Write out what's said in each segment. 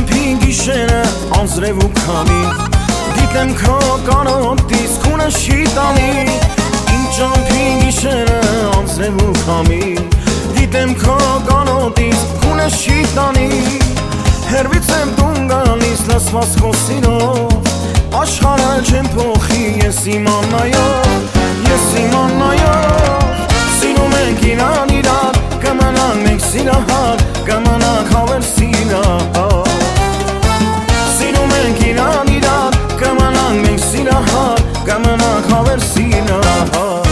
ջամփի գիշերը անձրև ու քամի Գիտեմ քո կանոտից քունը շիտանի Իմ ջամփի գիշերը անձրև ու քամի Գիտեմ քո կանոտից քունը շիտանի Հերվից եմ տուն գալիս լսված քո սիրով Աշխարհը չեմ փոխի ես իմանայով Սիրում ենք իրար իրար Կմնանք մենք սիրահար Կմնանք հավեր սիրահար Սիրում ենք իրար իրար Կմնանք մենք սիրահար Կմնանք հավեր սիրահար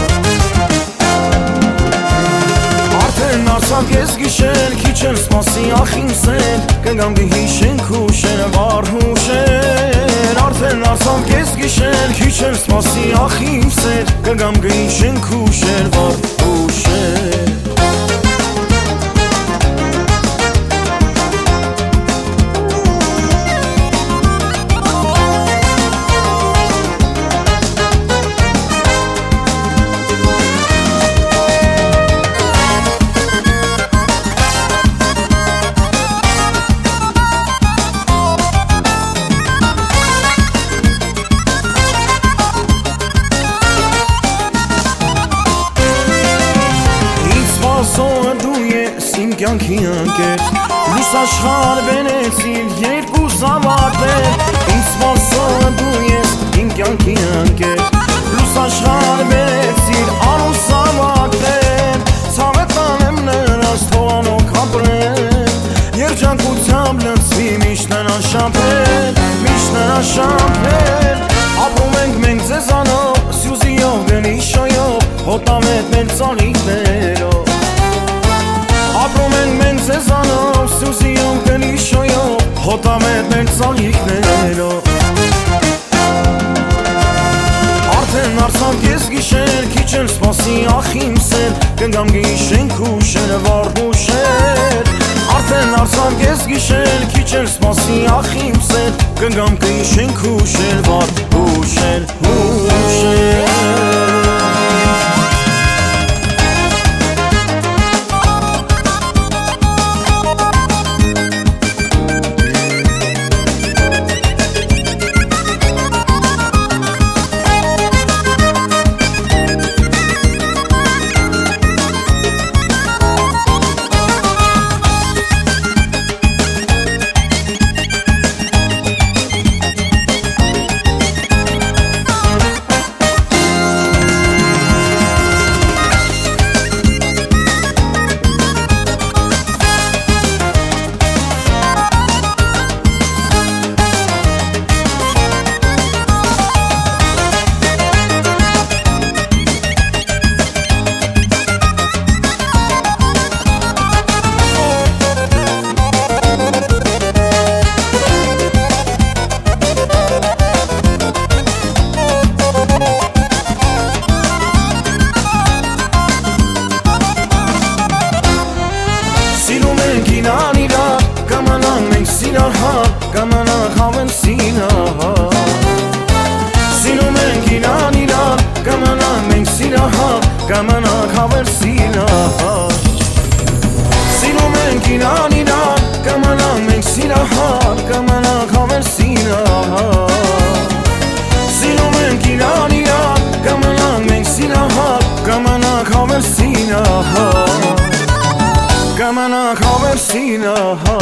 Արդեն արցավ ես գիշեր Քիչ էլ սպասի ախ իմ սեր Կգամ կհիշենք հուշերը վառ հուշեր Արդեն արցավ ես գիշեր Քիչ էլ սպասի ախ իմ սեր Կգամ կհիշենք հուշեր վառ հուշեր Սպասողը դու ես իմ կյանքի ընկեր Լույս աշխարհ բերեցիր երկու զավակներ Ինձ սպասողը դու ես իմ կյանքի ընկեր Լույս աշխարհ բերեցիր անուս զավակներ Ցավը տանեմ նրանց թողանոք ապրեն Երջանկությամբ լցվի միշտ նրան շամփեր Ապրում ենք մենք ձեզանով Սյուզիով գնիշայով Հոտավետ մեր ծալիքներով Ապրում ենք մենք ձեզանով Սյուզիով գնիշայով Հոտավետ մեր ծալիքներով Արդեն արցավ ես գիշեր Քիչ էլ սպասի ախ իմ սեր Կգամ կհիշենք հուշերը վառ հուշեր Արդեն արցավ ես գիշեր Քիչ էլ սպասի ախ իմ սեր Կգամ կհիշենք հուշեր վառ հուշեր Իրար իրար կմնանք մենք սիրահար Կմնանք հավեն սիրահար Սիրում ենք իրար իրար կմնանք մենք սիրահար Կմնանք հավեր սիրահար Սիրում ենք իրար իրար կմնանք մենք սիրահար Կմնանք հավեր սիրահար Սիրում ենք իրար իրար կմնանք մենք սիրահար Կմնանք հավեր սիրահար Կմնանք հավեր սիրահար